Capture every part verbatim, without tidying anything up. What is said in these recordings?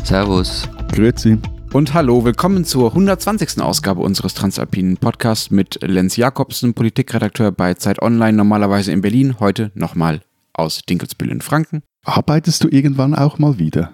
Servus. Grüezi. Und hallo, willkommen zur hundertzwanzigsten Ausgabe unseres Transalpinen Podcasts mit Lenz Jakobsen, Politikredakteur bei Zeit Online, normalerweise in Berlin, heute nochmal aus Dinkelsbühl in Franken. Arbeitest du irgendwann auch mal wieder?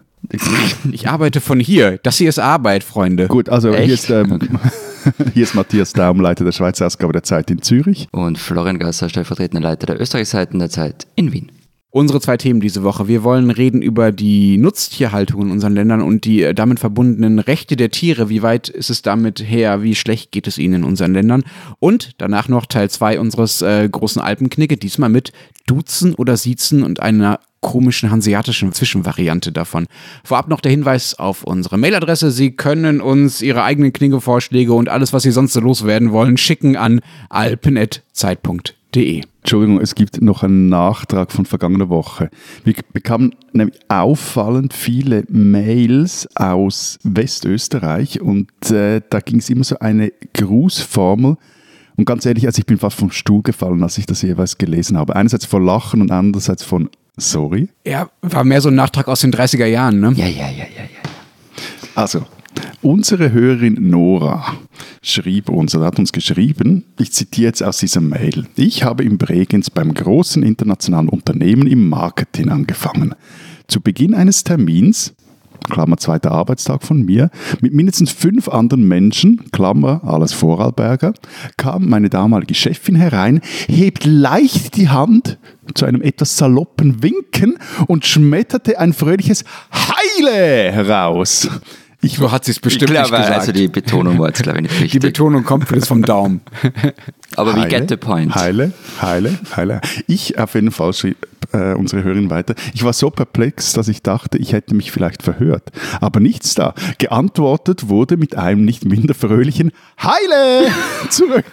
Ich arbeite von hier. Das hier ist Arbeit, Freunde. Gut, also Echt? hier ist, ähm, Okay. hier ist Matthias Daum, Leiter der Schweizer Ausgabe der Zeit in Zürich. Und Florian Gasser, stellvertretender Leiter der Österreichseiten der Zeit in Wien. Unsere zwei Themen diese Woche. Wir wollen reden über die Nutztierhaltung in unseren Ländern und die äh, damit verbundenen Rechte der Tiere. Wie weit ist es damit her? Wie schlecht geht es ihnen in unseren Ländern? Und danach noch Teil zwei unseres äh, großen Alpenknicke, diesmal mit Duzen oder Siezen und einer komischen hanseatischen Zwischenvariante davon. Vorab noch der Hinweis auf unsere Mailadresse. Sie können uns Ihre eigenen Knigge-Vorschläge und alles, was Sie sonst so loswerden wollen, schicken an alpen at zeit punkt de. Entschuldigung, es gibt noch einen Nachtrag von vergangener Woche. Wir bekamen nämlich auffallend viele Mails aus Westösterreich und äh, da ging es immer so eine Grußformel. Und ganz ehrlich, also ich bin fast vom Stuhl gefallen, als ich das jeweils gelesen habe. Einerseits von Lachen und andererseits von Sorry. Ja, war mehr so ein Nachtrag aus den dreißiger Jahren, ne? Ja, ja, ja, ja, ja. Also, unsere Hörerin Nora schrieb uns, oder hat uns geschrieben, ich zitiere jetzt aus dieser Mail: Ich habe in Bregenz beim großen internationalen Unternehmen im Marketing angefangen. Zu Beginn eines Termins, Klammer zweiter Arbeitstag von mir, mit mindestens fünf anderen Menschen, Klammer alles Vorarlberger, kam meine damalige Chefin herein, hebt leicht die Hand zu einem etwas saloppen Winken und schmetterte ein fröhliches Heile heraus. Ich, So hat sie es bestimmt ich nicht glaube, gesagt. also die Betonung war jetzt, glaube ich, nicht richtig. Die Betonung kommt jetzt vom Daumen. Aber we Heile, get the point. Heile, Heile, Heile. Ich auf jeden Fall schrieb äh, unsere Hörerin weiter. Ich war so perplex, dass ich dachte, ich hätte mich vielleicht verhört. Aber nichts da. Geantwortet wurde mit einem nicht minder fröhlichen Heile zurück.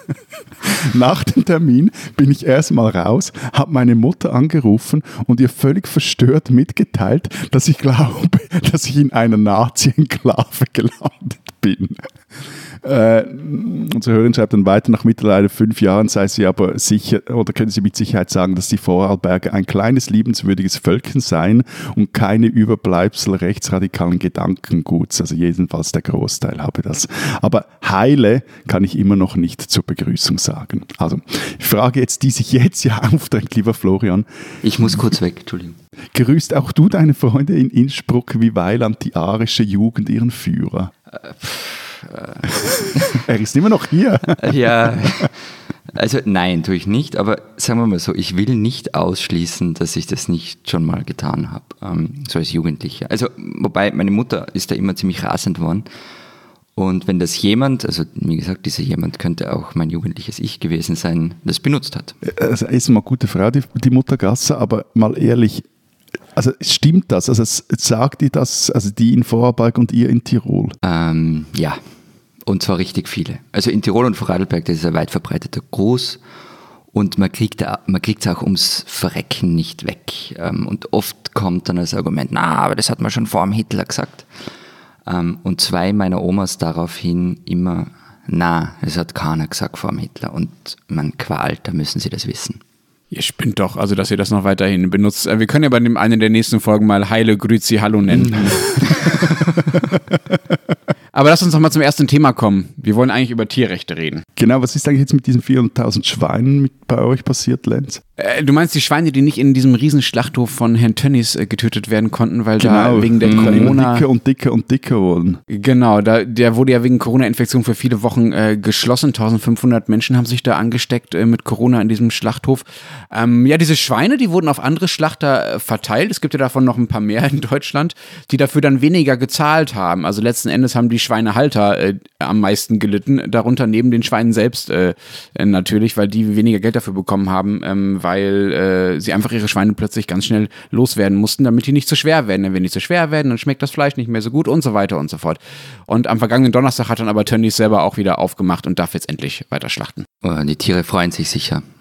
Nach dem Termin bin ich erstmal raus, habe meine Mutter angerufen und ihr völlig verstört mitgeteilt, dass ich glaube, dass ich in einer Nazi-Enklave gelandet bin. Äh, unsere Hörerin schreibt dann weiter, nach mittlerweile fünf Jahren sei sie aber sicher, oder können Sie mit Sicherheit sagen, dass die Vorarlberger ein kleines, liebenswürdiges Völkchen seien und keine Überbleibsel rechtsradikalen Gedankenguts, also jedenfalls der Großteil habe das. Aber Heile kann ich immer noch nicht zur Begrüßung sagen. Also, ich frage jetzt, die sich jetzt ja aufdrängt, lieber Florian. Ich muss kurz weg, Entschuldigung. Grüßt auch du deine Freunde in Innsbruck wie Weiland die arische Jugend ihren Führer? Er ist immer noch hier. Ja, also nein, tue ich nicht, aber sagen wir mal so, ich will nicht ausschließen, dass ich das nicht schon mal getan habe, ähm, so als Jugendlicher. Also, wobei meine Mutter ist da immer ziemlich rasend worden und wenn das jemand, also wie gesagt, dieser jemand könnte auch mein jugendliches Ich gewesen sein, das benutzt hat. Also ist mal eine gute Frau, die, die Mutter Gasser, aber mal ehrlich, also stimmt das? Also sagt die das, also die in Vorarlberg und ihr in Tirol? Ähm, ja, und zwar richtig viele. Also in Tirol und Vorarlberg, das ist ein weit verbreiteter Gruß und man kriegt es man kriegt's auch ums Verrecken nicht weg. Ähm, und oft kommt dann das Argument, na, aber das hat man schon vor dem Hitler gesagt. Ähm, und zwei meiner Omas daraufhin immer, na, das hat keiner gesagt vor dem Hitler. Und man qualt, da müssen sie das wissen. Ihr spinnt doch, also dass ihr das noch weiterhin benutzt. Wir können ja bei dem einen der nächsten Folgen mal Heile, Grüezi, Hallo nennen. Aber lass uns noch mal zum ersten Thema kommen. Wir wollen eigentlich über Tierrechte reden. Genau, was ist eigentlich jetzt mit diesen vierhunderttausend Schweinen mit bei euch passiert, Lenz? Äh, du meinst die Schweine, die nicht in diesem Riesenschlachthof von Herrn Tönnies äh, getötet werden konnten, weil Genau, da wegen der weil die immer Corona... dicker und dicker und dicker wurden. Genau, da, der wurde ja wegen Corona-Infektion für viele Wochen äh, geschlossen. eintausendfünfhundert Menschen haben sich da angesteckt äh, mit Corona in diesem Schlachthof. Ähm, ja, diese Schweine, die wurden auf andere Schlachter äh, verteilt. Es gibt ja davon noch ein paar mehr in Deutschland, die dafür dann weniger gezahlt haben. Also letzten Endes haben die Schweinehalter äh, am meisten gelitten, darunter neben den Schweinen selbst äh, natürlich, weil die weniger Geld dafür bekommen haben, ähm, weil äh, sie einfach ihre Schweine plötzlich ganz schnell loswerden mussten, damit die nicht zu schwer werden. Denn wenn die zu schwer werden, dann schmeckt das Fleisch nicht mehr so gut und so weiter und so fort. Und am vergangenen Donnerstag hat dann aber Tönnies selber auch wieder aufgemacht und darf jetzt endlich weiter schlachten. Oh, die Tiere freuen sich sicher.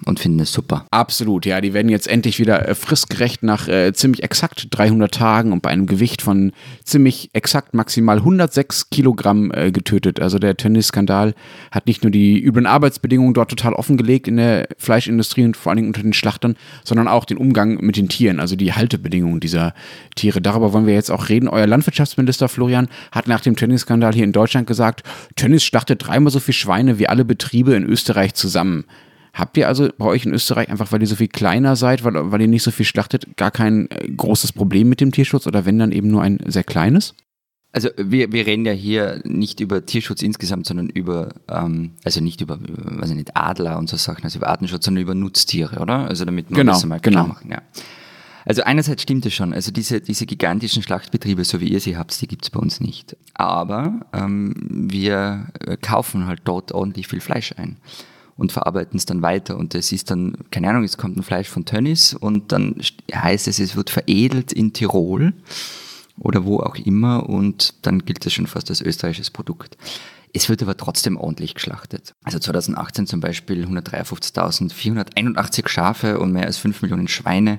und finden es super. Absolut, ja, die werden jetzt endlich wieder äh, fristgerecht nach äh, ziemlich exakt dreihundert Tagen und bei einem Gewicht von ziemlich exakt maximal hundertsechs Kilogramm äh, getötet. Also der Tönnies-Skandal hat nicht nur die üblen Arbeitsbedingungen dort total offengelegt in der Fleischindustrie und vor allen Dingen unter den Schlachtern, sondern auch den Umgang mit den Tieren, also die Haltebedingungen dieser Tiere. Darüber wollen wir jetzt auch reden. Euer Landwirtschaftsminister Florian hat nach dem Tönnies-Skandal hier in Deutschland gesagt, Tönnies schlachtet dreimal so viel Schweine wie alle Betriebe in Österreich zusammen. Habt ihr also bei euch in Österreich, einfach weil ihr so viel kleiner seid, weil, weil ihr nicht so viel schlachtet, gar kein äh, großes Problem mit dem Tierschutz oder wenn dann eben nur ein sehr kleines? Also wir, wir reden ja hier nicht über Tierschutz insgesamt, sondern über, ähm, also nicht über, über, weiß ich nicht, Adler und so Sachen, also über Artenschutz, sondern über Nutztiere, oder? Also damit wir genau, das mal genau. klar machen, ja. Also einerseits stimmt es schon, also diese, diese gigantischen Schlachtbetriebe, so wie ihr sie habt, die gibt es bei uns nicht. Aber ähm, wir kaufen halt dort ordentlich viel Fleisch ein und verarbeiten es dann weiter und es ist dann, keine Ahnung, es kommt ein Fleisch von Tönnies und dann heißt es, es wird veredelt in Tirol oder wo auch immer und dann gilt es schon fast als österreichisches Produkt. Es wird aber trotzdem ordentlich geschlachtet. Also zwanzig achtzehn zum Beispiel hundertdreiundfünfzigtausendvierhunderteinundachtzig Schafe und mehr als fünf Millionen Schweine.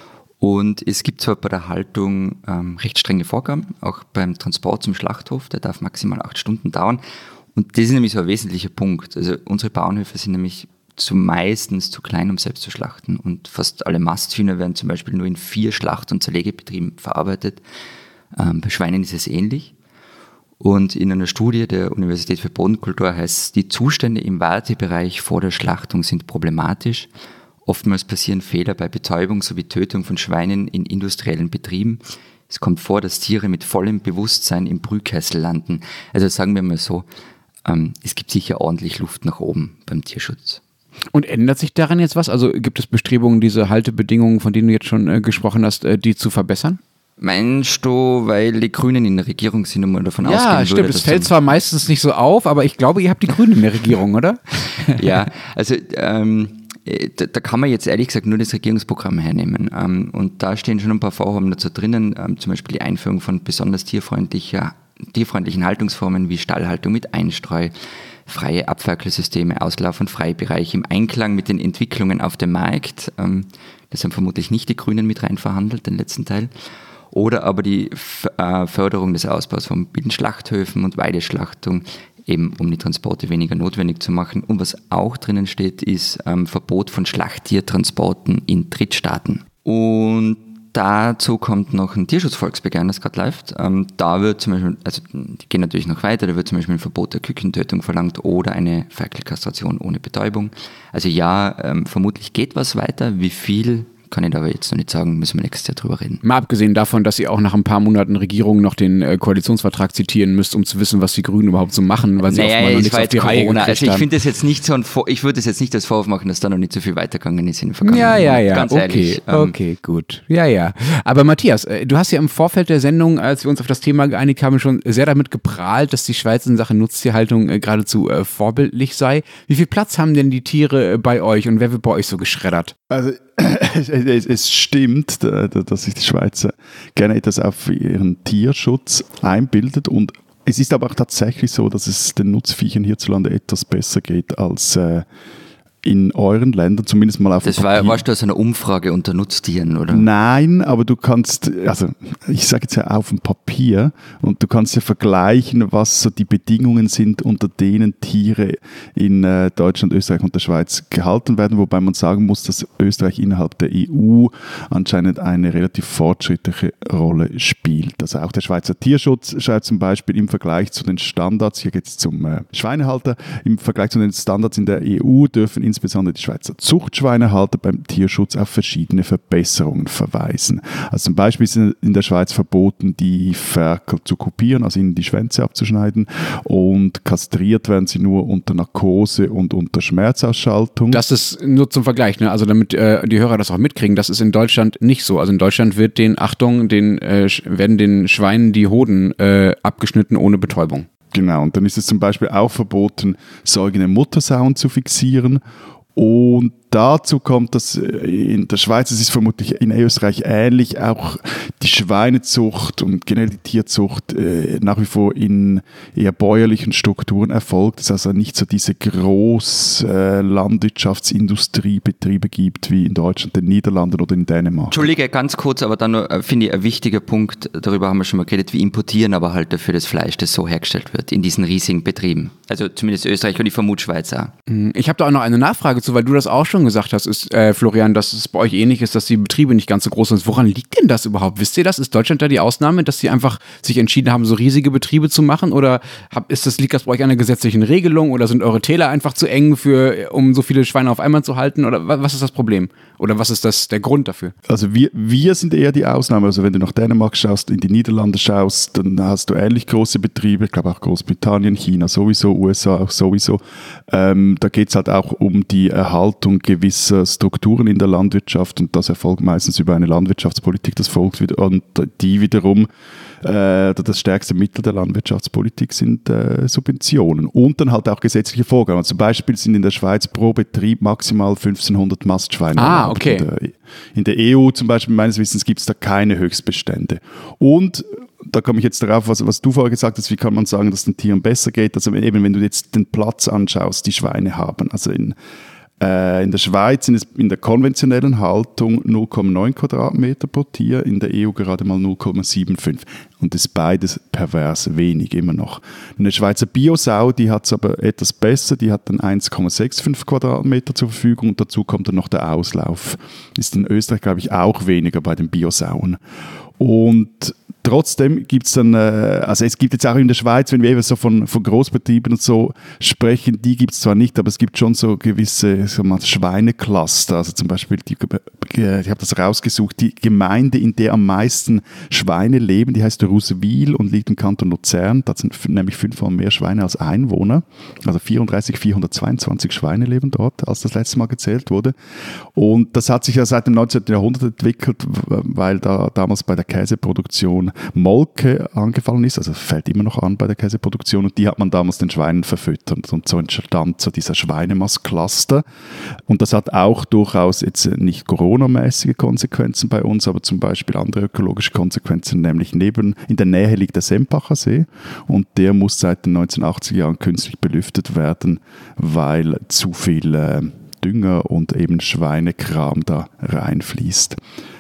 Und es gibt zwar bei der Haltung ähm, recht strenge Vorgaben, auch beim Transport zum Schlachthof, der darf maximal acht Stunden dauern. Und das ist nämlich so ein wesentlicher Punkt. Also unsere Bauernhöfe sind nämlich zumeistens zu klein, um selbst zu schlachten. Und fast alle Masthühner werden zum Beispiel nur in vier Schlacht- und Zerlegebetrieben verarbeitet. Ähm, bei Schweinen ist es ähnlich. Und in einer Studie der Universität für Bodenkultur heißt es, die Zustände im Wartebereich vor der Schlachtung sind problematisch. Oftmals passieren Fehler bei Betäubung sowie Tötung von Schweinen in industriellen Betrieben. Es kommt vor, dass Tiere mit vollem Bewusstsein im Brühkessel landen. Also sagen wir mal so, ähm, es gibt sicher ordentlich Luft nach oben beim Tierschutz. Und ändert sich daran jetzt was? Also gibt es Bestrebungen, diese Haltebedingungen, von denen du jetzt schon äh, gesprochen hast, äh, die zu verbessern? Meinst du, weil die Grünen in der Regierung sind und man davon ja, ausgehen stimmt, würde, es dass fällt zwar meistens nicht so auf, aber ich glaube, ihr habt die Grünen in der Regierung, oder? Ja, also ähm, da, da kann man jetzt ehrlich gesagt nur das Regierungsprogramm hernehmen. Ähm, und da stehen schon ein paar Vorhaben dazu drinnen, ähm, zum Beispiel die Einführung von besonders tierfreundlicher, tierfreundlichen Haltungsformen wie Stallhaltung mit Einstreu, freie Abferkelsysteme, Auslauf- und Freibereich im Einklang mit den Entwicklungen auf dem Markt. Ähm, das haben vermutlich nicht die Grünen mit rein verhandelt, den letzten Teil. Oder aber die Förderung des Ausbaus von Bienenschlachthöfen und Weideschlachtung, eben um die Transporte weniger notwendig zu machen. Und was auch drinnen steht, ist ähm, Verbot von Schlachttiertransporten in Drittstaaten. Und dazu kommt noch ein Tierschutzvolksbegehren, das gerade läuft. Ähm, da wird zum Beispiel, also die gehen natürlich noch weiter, da wird zum Beispiel ein Verbot der Kükentötung verlangt oder eine Ferkelkastration ohne Betäubung. Also ja, ähm, vermutlich geht was weiter. Wie viel kann ich aber jetzt noch nicht sagen, müssen wir nächstes Jahr drüber reden. Mal abgesehen davon, dass ihr auch nach ein paar Monaten Regierung noch den äh, Koalitionsvertrag zitieren müsst, um zu wissen, was die Grünen überhaupt so machen, weil sie naja, offenbar noch nichts auf die Reihe gekriegt Also ich haben. finde das jetzt nicht so ein Vor- ich würde es jetzt nicht als Vorwurf machen, dass da noch nicht so viel weitergegangen ist in den vergangenen Ja, ja, ja, Ganz okay, ehrlich, ähm, okay, gut. Ja, ja. Aber Matthias, äh, du hast ja im Vorfeld der Sendung, als wir uns auf das Thema geeinigt haben, schon sehr damit geprahlt, dass die Schweiz in Sachen Nutztierhaltung äh, geradezu äh, vorbildlich sei. Wie viel Platz haben denn die Tiere äh, bei euch und wer wird bei euch so geschreddert? Also es, es, es stimmt, dass sich die Schweiz gerne etwas auf ihren Tierschutz einbildet und es ist aber auch tatsächlich so, dass es den Nutzviechern hierzulande etwas besser geht als äh, in euren Ländern, zumindest mal auf dem Das war, warst du aus einer Umfrage unter Nutztieren, oder? Nein, aber du kannst, also ich sage jetzt ja auf dem Papier und du kannst ja vergleichen, was so die Bedingungen sind, unter denen Tiere in äh, Deutschland, Österreich und der Schweiz gehalten werden, wobei man sagen muss, dass Österreich innerhalb der E U anscheinend eine relativ fortschrittliche Rolle spielt. Also auch der Schweizer Tierschutz schreibt zum Beispiel im Vergleich zu den Standards, hier geht es zum äh, Schweinehalter, im Vergleich zu den Standards in der E U dürfen insbesondere die Schweizer Zuchtschweinehalter beim Tierschutz auf verschiedene Verbesserungen verweisen. Also zum Beispiel ist in der Schweiz verboten, die Ferkel zu kupieren, also ihnen die Schwänze abzuschneiden, und kastriert werden sie nur unter Narkose und unter Schmerzausschaltung. Das ist nur zum Vergleich, ne? Also damit äh, die Hörer das auch mitkriegen, das ist in Deutschland nicht so. Also in Deutschland wird den, Achtung, den, äh, werden den Schweinen die Hoden äh, abgeschnitten ohne Betäubung. Genau, und dann ist es zum Beispiel auch verboten, säugende Muttersauen zu fixieren Und dazu kommt, dass in der Schweiz, es ist vermutlich in Österreich ähnlich, auch die Schweinezucht und generell die Tierzucht äh, nach wie vor in eher bäuerlichen Strukturen erfolgt. Es also nicht so diese groß äh, Landwirtschaftsindustriebetriebe gibt wie in Deutschland, den Niederlanden oder in Dänemark. Entschuldige, ganz kurz, aber dann nur, finde ich, ein wichtiger Punkt, darüber haben wir schon mal geredet, wir importieren aber halt dafür das Fleisch, das so hergestellt wird, in diesen riesigen Betrieben. Also zumindest Österreich und ich vermute Schweiz auch. Ich habe da auch noch eine Nachfrage zu, weil du das auch schon gesagt hast, ist, äh, Florian, dass es bei euch ähnlich ist, dass die Betriebe nicht ganz so groß sind. Woran liegt denn das überhaupt? Wisst ihr das? Ist Deutschland da die Ausnahme, dass sie einfach sich entschieden haben, so riesige Betriebe zu machen? Oder hab, ist das, liegt das bei euch an einer gesetzlichen Regelung? Oder sind eure Täler einfach zu eng, für, um so viele Schweine auf einmal zu halten? Oder was ist das Problem? Oder was ist das, der Grund dafür? Also wir, wir sind eher die Ausnahme. Also wenn du nach Dänemark schaust, in die Niederlande schaust, dann hast du ähnlich große Betriebe. Ich glaube auch Großbritannien, China sowieso, U S A auch sowieso. Ähm, da geht es halt auch um die Erhaltung gewisser Strukturen in der Landwirtschaft und das erfolgt meistens über eine Landwirtschaftspolitik, das folgt wieder, und die wiederum, äh, das stärkste Mittel der Landwirtschaftspolitik sind äh, Subventionen und dann halt auch gesetzliche Vorgaben. Also zum Beispiel sind in der Schweiz pro Betrieb maximal fünfzehnhundert Mastschweine. Ah, okay. In der, in der E U zum Beispiel, meines Wissens, gibt es da keine Höchstbestände. Und da komme ich jetzt darauf, was, was du vorher gesagt hast, wie kann man sagen, dass es den Tieren besser geht? Also eben, wenn du jetzt den Platz anschaust, die Schweine haben, also in In der Schweiz sind es in der konventionellen Haltung null Komma neun Quadratmeter pro Tier, in der E U gerade mal null Komma fünfundsiebzig. Und das ist beides pervers wenig immer noch. Eine Schweizer Biosau, die hat es aber etwas besser, die hat dann eins Komma fünfundsechzig Quadratmeter zur Verfügung und dazu kommt dann noch der Auslauf. Ist in Österreich, glaube ich, auch weniger bei den Biosauen. Und trotzdem gibt es dann, also es gibt jetzt auch in der Schweiz, wenn wir eben so von, von Großbetrieben und so sprechen, die gibt es zwar nicht, aber es gibt schon so gewisse so mal Schweinecluster. Also zum Beispiel, die, ich habe das rausgesucht, die Gemeinde, in der am meisten Schweine leben, die heißt Ruswil und liegt im Kanton Luzern. Da sind nämlich fünfmal mehr Schweine als Einwohner. Also vierunddreißigtausendvierhundertzweiundzwanzig Schweine leben dort, als das letzte Mal gezählt wurde. Und das hat sich ja seit dem neunzehnten Jahrhundert entwickelt, weil da damals bei der Käseproduktion Molke angefallen ist, also fällt immer noch an bei der Käseproduktion und die hat man damals den Schweinen verfüttert und so entstand so dieser Schweinemast-Cluster und das hat auch durchaus jetzt nicht Corona-mäßige Konsequenzen bei uns, aber zum Beispiel andere ökologische Konsequenzen, nämlich neben, in der Nähe liegt der Sempacher See und der muss seit den neunzehnhundertachtziger Jahren künstlich belüftet werden, weil zu viel äh, Dünger und eben Schweinekram da reinfließt.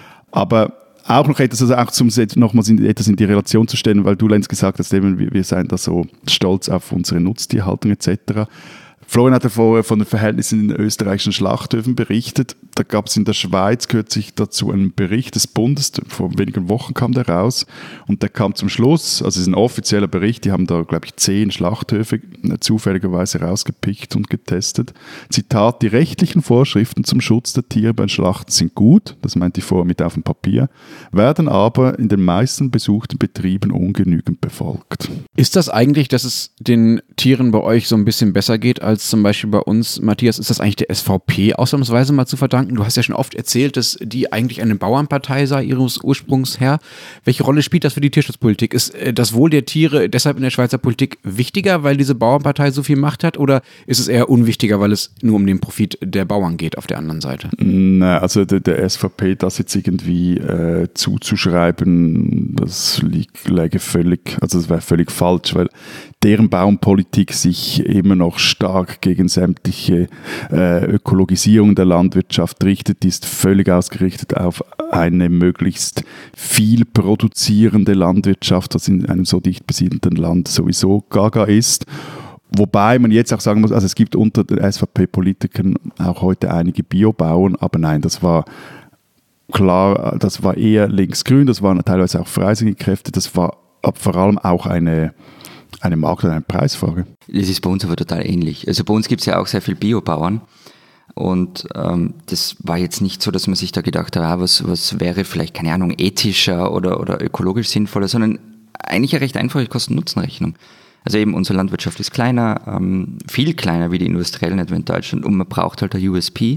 Aber auch noch etwas, also auch zum nochmals in, etwas in die Relation zu stellen, weil du, Lenz, gesagt hast, eben, wir, wir seien da so stolz auf unsere Nutztierhaltung et cetera. Florian hat ja vorher von den Verhältnissen in den österreichischen Schlachthöfen berichtet. Da gab es in der Schweiz kürzlich dazu einen Bericht des Bundes, vor wenigen Wochen kam der raus und der kam zum Schluss, also es ist ein offizieller Bericht, die haben da, glaube ich, zehn Schlachthöfe zufälligerweise rausgepickt und getestet. Zitat, die rechtlichen Vorschriften zum Schutz der Tiere beim Schlachten sind gut, das meint die vorher mit auf dem Papier, werden aber in den meisten besuchten Betrieben ungenügend befolgt. Ist das eigentlich, dass es den Tieren bei euch so ein bisschen besser geht als zum Beispiel bei uns, Matthias, ist das eigentlich der S V P ausnahmsweise mal zu verdanken? Du hast ja schon oft erzählt, dass die eigentlich eine Bauernpartei sei, ihres Ursprungs her. Welche Rolle spielt das für die Tierschutzpolitik? Ist das Wohl der Tiere deshalb in der Schweizer Politik wichtiger, weil diese Bauernpartei so viel Macht hat? Oder ist es eher unwichtiger, weil es nur um den Profit der Bauern geht auf der anderen Seite? Nein, also der, der S V P, das jetzt irgendwie äh, zuzuschreiben, das liegt, läge völlig, also das wäre völlig falsch, weil deren Bauernpolitik sich immer noch stark gegen sämtliche äh, Ökologisierung der Landwirtschaft richtet, die ist völlig ausgerichtet auf eine möglichst viel produzierende Landwirtschaft, was in einem so dicht besiedelten Land sowieso gaga ist. Wobei man jetzt auch sagen muss, also es gibt unter den S V P-Politikern auch heute einige Biobauern, aber nein, das war klar, das war eher linksgrün, das waren teilweise auch freisinnige Kräfte, das war vor allem auch eine Eine Markt- oder eine Preisfrage. Das ist bei uns aber total ähnlich. Also bei uns gibt es ja auch sehr viele Biobauern und ähm, das war jetzt nicht so, dass man sich da gedacht hat, ah, was, was wäre vielleicht, keine Ahnung, ethischer oder, oder ökologisch sinnvoller, sondern eigentlich eine recht einfache Kosten-Nutzen-Rechnung. Also eben unsere Landwirtschaft ist kleiner, ähm, viel kleiner wie die industriellen etwa in Deutschland und man braucht halt ein U S P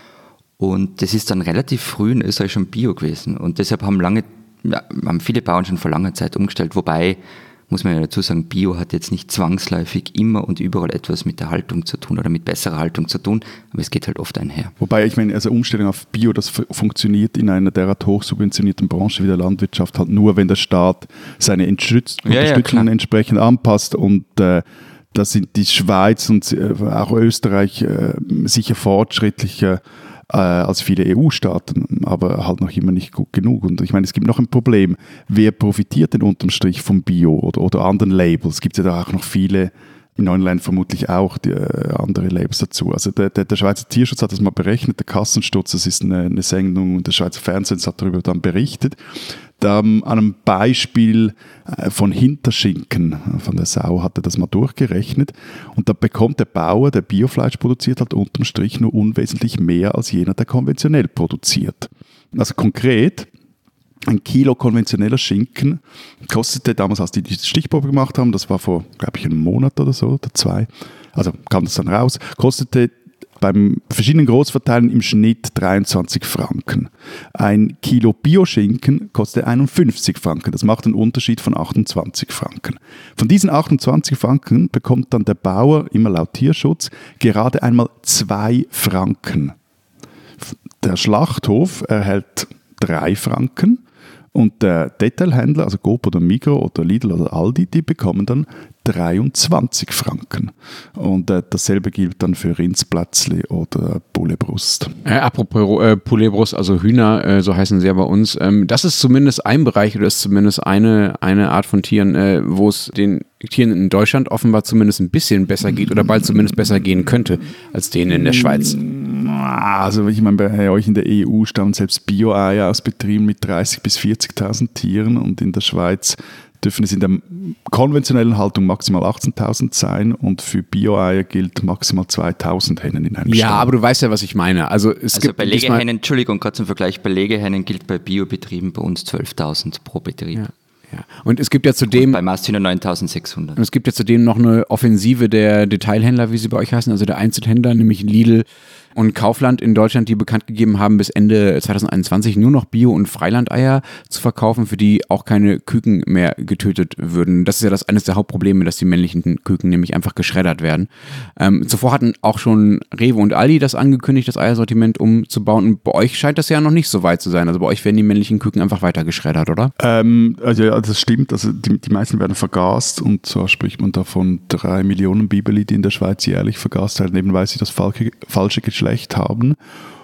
und das ist dann relativ früh in Österreich schon Bio gewesen und deshalb haben lange, ja, haben viele Bauern schon vor langer Zeit umgestellt, wobei muss man ja dazu sagen, Bio hat jetzt nicht zwangsläufig immer und überall etwas mit der Haltung zu tun oder mit besserer Haltung zu tun, aber es geht halt oft einher. Wobei, ich meine, also Umstellung auf Bio, das f- funktioniert in einer derart hochsubventionierten Branche wie der Landwirtschaft halt nur, wenn der Staat seine Entschütz- Ja, ja, Unterstützungen klar. entsprechend anpasst und äh, da sind die Schweiz und äh, auch Österreich äh, sicher fortschrittlicher äh, als viele E U-Staaten, aber halt noch immer nicht gut genug. Und ich meine, es gibt noch ein Problem. Wer profitiert denn unterm Strich vom Bio oder, oder anderen Labels? Es gibt ja da auch noch viele, in Online vermutlich auch die, äh, andere Labels dazu. Also der, der, der Schweizer Tierschutz hat das mal berechnet, der Kassensturz, das ist eine, eine Sendung und der Schweizer Fernsehen hat darüber dann berichtet. Da, an einem Beispiel äh, von Hinterschinken von der Sau hat er das mal durchgerechnet und da bekommt der Bauer, der Biofleisch produziert, halt unterm Strich nur unwesentlich mehr als jener, der konventionell produziert. Also konkret, ein Kilo konventioneller Schinken kostete damals, als die die Stichprobe gemacht haben, das war vor, glaube ich, einem Monat oder so, oder zwei, also kam das dann raus, kostete beim verschiedenen Großverteilen im Schnitt dreiundzwanzig Franken. Ein Kilo Bioschinken kostet einundfünfzig Franken. Das macht einen Unterschied von achtundzwanzig Franken. Von diesen achtundzwanzig Franken bekommt dann der Bauer, immer laut Tierschutz, gerade einmal zwei Franken. Der Schlachthof erhält drei Franken und der Detailhändler, also Coop oder Migros oder Lidl oder Aldi, die bekommen dann dreiundzwanzig Franken. Und äh, dasselbe gilt dann für Rindsplätzli oder Bullebrust. Äh, apropos äh, Pouletbrust, also Hühner, äh, so heißen sie ja bei uns. Ähm, das ist zumindest ein Bereich oder ist zumindest eine, eine Art von Tieren, äh, wo es den Tieren in Deutschland offenbar zumindest ein bisschen besser geht oder bald zumindest besser gehen könnte als denen in der Schweiz. Also ich meine, bei euch in der E U stammen selbst Bio-Eier aus Betrieben mit dreißigtausend bis vierzigtausend Tieren und in der Schweiz dürfen es in der konventionellen Haltung maximal achtzehntausend sein und für Bio-Eier gilt maximal zweitausend Hennen in einem Ja, Stall. aber du weißt ja, was ich meine. Also, es Also gibt bei diesmal- Legehennen, Entschuldigung, gerade zum Vergleich, bei Legehennen gilt bei Biobetrieben bei uns zwölftausend pro Betrieb. Ja, ja. Und es gibt ja zudem... Bei Masthühner neuntausendsechshundert. Und es gibt ja zudem noch eine Offensive der Detailhändler, wie sie bei euch heißen, also der Einzelhändler, nämlich Lidl und Kaufland in Deutschland, die bekannt gegeben haben, bis Ende zwanzig einundzwanzig nur noch Bio- und Freilandeier zu verkaufen, für die auch keine Küken mehr getötet würden. Das ist ja das eines der Hauptprobleme, dass die männlichen Küken nämlich einfach geschreddert werden. Ähm, zuvor hatten auch schon Rewe und Aldi das angekündigt, das Eiersortiment umzubauen. Und bei euch scheint das ja noch nicht so weit zu sein. Also bei euch werden die männlichen Küken einfach weiter geschreddert, oder? Ähm, also ja, das stimmt. Also die, die meisten werden vergast und zwar spricht man da von drei Millionen Bibeli, die in der Schweiz jährlich vergast werden, eben weil sie das falsche, falsche Geschlecht haben.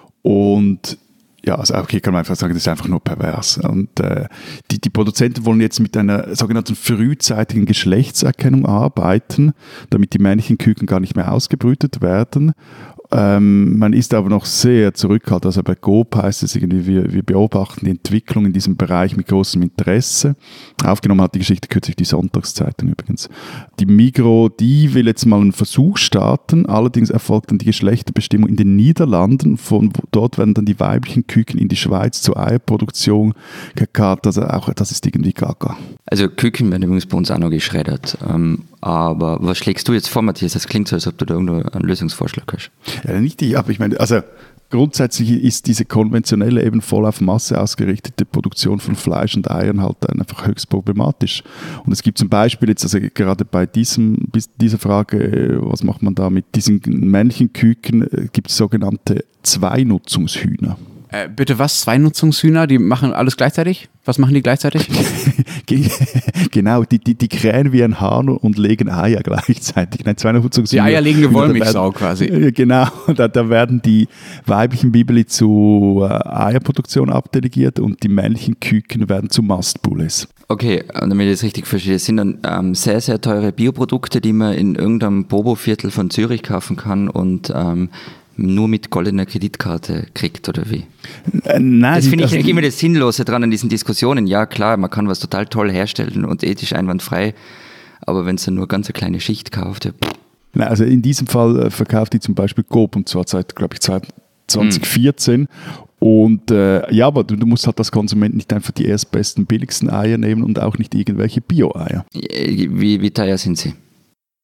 Und ja, also okay, kann man einfach sagen, das ist einfach nur pervers. Und äh, die, die Produzenten wollen jetzt mit einer sogenannten frühzeitigen Geschlechtserkennung arbeiten, damit die männlichen Küken gar nicht mehr ausgebrütet werden. Ähm, man ist aber noch sehr zurückhaltend. Also bei Coop heißt es irgendwie, wir, wir beobachten die Entwicklung in diesem Bereich mit großem Interesse. Aufgenommen hat die Geschichte kürzlich die Sonntagszeitung übrigens. Die Migros, die will jetzt mal einen Versuch starten. Allerdings erfolgt dann die Geschlechterbestimmung in den Niederlanden. Von dort werden dann die weiblichen Küken in die Schweiz zur Eierproduktion gekarrt. Also auch das ist irgendwie gaga. Also Küken werden übrigens bei uns auch noch geschreddert. Ähm, aber was schlägst du jetzt vor, Matthias? Das klingt so, als ob du da irgendwo einen Lösungsvorschlag hast. Ja, nicht ich, aber ich meine, also grundsätzlich ist diese konventionelle, eben voll auf Masse ausgerichtete Produktion von Fleisch und Eiern halt einfach höchst problematisch. Und es gibt zum Beispiel jetzt, also gerade bei diesem, dieser Frage, was macht man da mit diesen männlichen Küken, gibt es sogenannte Zweinutzungshühner. Äh, bitte was? Zwei Nutzungshühner, die machen alles gleichzeitig? Was machen die gleichzeitig? Genau, die, die, die krähen wie ein Hahn und legen Eier gleichzeitig. Nein, zwei Nutzungshühner. Die eierlegende Wollmilchsau quasi. Genau, da, da werden die weiblichen Bibeli zu äh, Eierproduktion abdelegiert und die männlichen Küken werden zu Mastbullis. Okay, damit ich das richtig verstehe, das sind dann ähm, sehr, sehr teure Bioprodukte, die man in irgendeinem Bobo-Viertel von Zürich kaufen kann und ähm, nur mit goldener Kreditkarte kriegt, oder wie? Äh, nein, Das finde ich also, immer das Sinnlose dran an diesen Diskussionen. Ja, klar, man kann was total toll herstellen und ethisch einwandfrei, aber wenn es dann nur ganz eine kleine Schicht kauft, ja, nein, also in diesem Fall äh, verkauft die zum Beispiel Coop und zwar seit, glaube ich, zwanzig vierzehn. Mm. Und äh, ja, aber du, du musst halt als Konsument nicht einfach die erstbesten, billigsten Eier nehmen und auch nicht irgendwelche Bio-Eier. wie, wie teuer sind sie?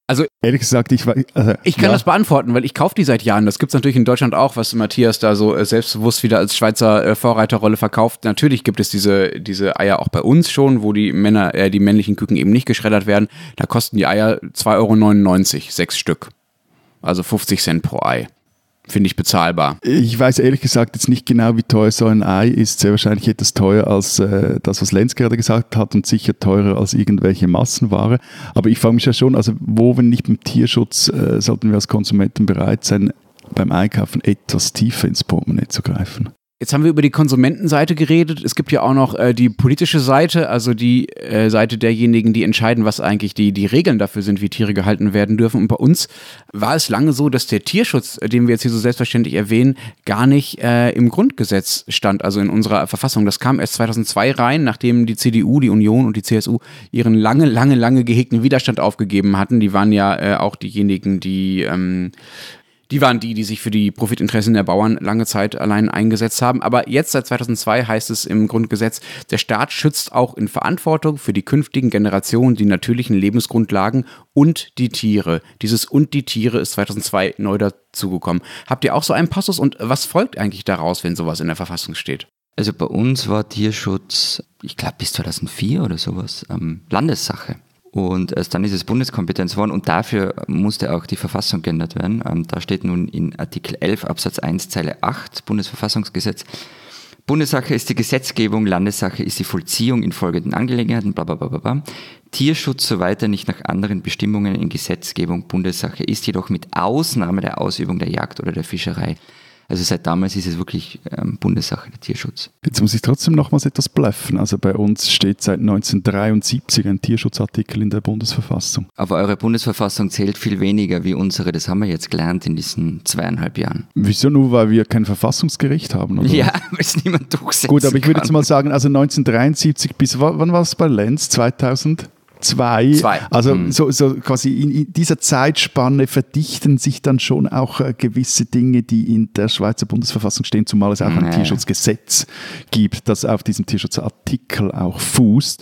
Also ehrlich gesagt, ich war. Also, ich kann ja. das beantworten, weil ich kaufe die seit Jahren. Das gibt es natürlich in Deutschland auch, was Matthias da so äh, selbstbewusst wieder als Schweizer äh, Vorreiterrolle verkauft. Natürlich gibt es diese, diese Eier auch bei uns schon, wo die Männer, äh, die männlichen Küken eben nicht geschreddert werden. Da kosten die Eier zwei Euro neunundneunzig, sechs Stück. Also fünfzig Cent pro Ei. Finde ich bezahlbar. Ich weiß ehrlich gesagt jetzt nicht genau, wie teuer so ein Ei ist. Sehr wahrscheinlich etwas teurer als äh, das, was Lenz gerade gesagt hat und sicher teurer als irgendwelche Massenware. Aber ich frage mich ja schon, also wo, wenn nicht beim Tierschutz, äh, sollten wir als Konsumenten bereit sein, beim Einkaufen etwas tiefer ins Portemonnaie zu greifen. Jetzt haben wir über die Konsumentenseite geredet. Es gibt ja auch noch äh, die politische Seite, also die äh, Seite derjenigen, die entscheiden, was eigentlich die, die Regeln dafür sind, wie Tiere gehalten werden dürfen. Und bei uns war es lange so, dass der Tierschutz, den wir jetzt hier so selbstverständlich erwähnen, gar nicht äh, im Grundgesetz stand, also in unserer Verfassung. Das kam erst zweitausendzwei rein, nachdem die C D U, die Union und die C S U ihren lange, lange, lange gehegten Widerstand aufgegeben hatten. Die waren ja äh, auch diejenigen, die... Ähm, Die waren die, die sich für die Profitinteressen der Bauern lange Zeit allein eingesetzt haben. Aber jetzt, seit zweitausendzwei, heißt es im Grundgesetz, der Staat schützt auch in Verantwortung für die künftigen Generationen die natürlichen Lebensgrundlagen und die Tiere. Dieses und die Tiere ist zweitausendzwei neu dazugekommen. Habt ihr auch so einen Passus und was folgt eigentlich daraus, wenn sowas in der Verfassung steht? Also bei uns war Tierschutz, ich glaube bis zweitausendvier oder sowas, ähm, Landessache. Und erst dann ist es Bundeskompetenz geworden und dafür musste auch die Verfassung geändert werden. Ähm, da steht nun in Artikel elf Absatz eins Zeile acht Bundesverfassungsgesetz: Bundessache ist die Gesetzgebung, Landessache ist die Vollziehung in folgenden Angelegenheiten, bla bla bla bla. Tierschutz so weiter nicht nach anderen Bestimmungen in Gesetzgebung. Bundessache ist jedoch mit Ausnahme der Ausübung der Jagd oder der Fischerei. Also seit damals ist es wirklich ähm, Bundessache, der Tierschutz. Jetzt muss ich trotzdem nochmals etwas bluffen. Also bei uns steht seit neunzehnhundertdreiundsiebzig ein Tierschutzartikel in der Bundesverfassung. Aber eure Bundesverfassung zählt viel weniger wie unsere. Das haben wir jetzt gelernt in diesen zweieinhalb Jahren. Wieso nur, weil wir kein Verfassungsgericht haben? Oder? Ja, weil es niemand durchsetzen Gut, aber ich würde kann. jetzt mal sagen, also neunzehnhundertdreiundsiebzig bis, wann war es bei Lenz? zweitausend? Zwei. Zwei. Also Mhm. so, so quasi in, in dieser Zeitspanne verdichten sich dann schon auch äh, gewisse Dinge, die in der Schweizer Bundesverfassung stehen, zumal es auch ein Nee. Tierschutzgesetz gibt, das auf diesem Tierschutzartikel auch fußt.